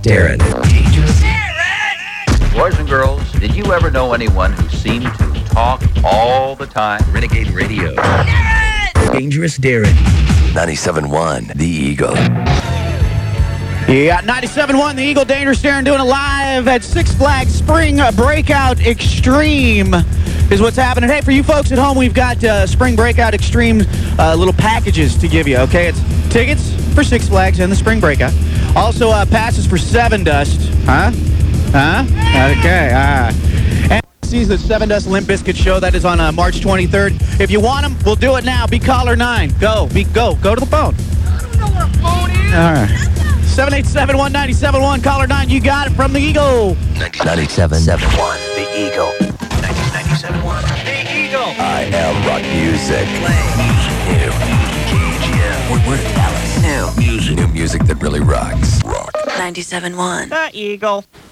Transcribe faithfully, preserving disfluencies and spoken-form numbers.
Darren. Boys and girls, did you ever know anyone who seemed to talk all the time? Renegade Radio. Darren! Dangerous Darren. ninety-seven point one, The Eagle. Yeah, ninety-seven point one, The Eagle, Dangerous Darren, doing it live at Six Flags Spring Breakout Extreme is what's happening. Hey, for you folks at home, we've got uh, Spring Breakout Extreme uh, little packages to give you, okay? It's tickets for Six Flags and the Spring Breakout. Also, uh, passes for Seven Dust. Huh? Huh? Okay, uh, and sees the Seven Dust Limp Bizkit show. That is on uh, March twenty-third. If you want them, we'll do it now. Be caller nine. Go. Be go. Go to the phone. I don't know where phone is. All right. seven eight seven, one nine seven one. Caller nine. You got it from the Eagle. ninety-seven point one, The Eagle. ninety-seven point one, The Eagle. I am rock music. Play New. K G M. We're, we're in Dallas. New Music. New music that really rocks. Rock. ninety-seven point one. The Eagle.